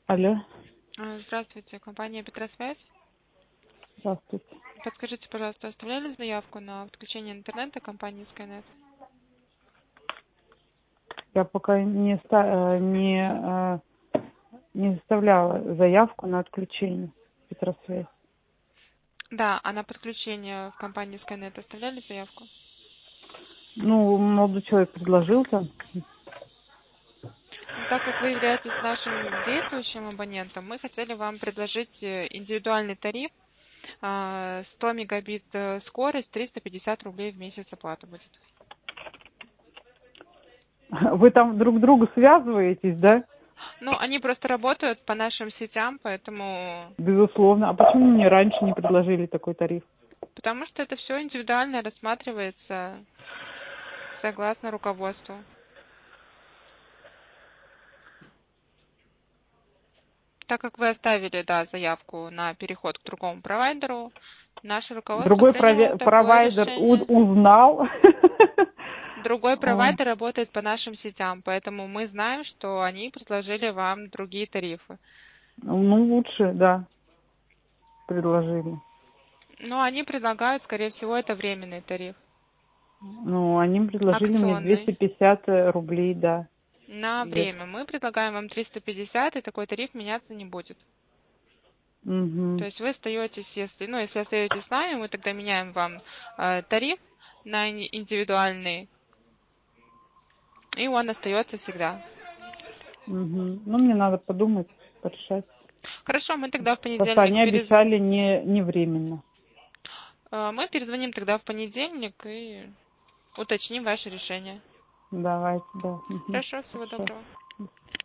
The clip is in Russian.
Алло, Здравствуйте, компания Петросвязь. здравствуйте. Подскажите, пожалуйста, оставляли заявку на подключение интернета компании Skynet? Я пока не оставляла заявку на отключение Петросвязь. Да, а на подключение в компании Skynet оставляли заявку? Ну, молодой человек предложил там. Ну, так как вы являетесь нашим действующим абонентом, мы хотели вам предложить индивидуальный тариф, 100 мегабит скорость, 350 рублей в месяц оплата будет. Вы там друг другу связываетесь, да? Ну, они просто работают по нашим сетям, поэтому... Безусловно. А почему мне раньше не предложили такой тариф? Потому что это все индивидуально рассматривается согласно руководству. Так как вы оставили, да, заявку на переход к другому провайдеру, наше руководство Другой приняло такое провайдер решение. узнал. Другой Ой, провайдер работает по нашим сетям, поэтому мы знаем, что они предложили вам другие тарифы. ну, лучше, да, предложили. Но они предлагают, скорее всего, это временный тариф, Ну, они предложили мне акционный. 250 рублей, да. На время. Мы предлагаем вам 350, и такой тариф меняться не будет. То Угу. есть вы остаетесь, если остаетесь с нами, мы тогда меняем вам тариф на индивидуальный, и он остается всегда. Угу. Ну, мне надо подумать, порешать. Хорошо, мы тогда в Потому что понедельник они обещали не временно. мы перезвоним тогда в понедельник и уточним ваше решение. Давайте, да. Угу. Хорошо, всего Хорошо. доброго.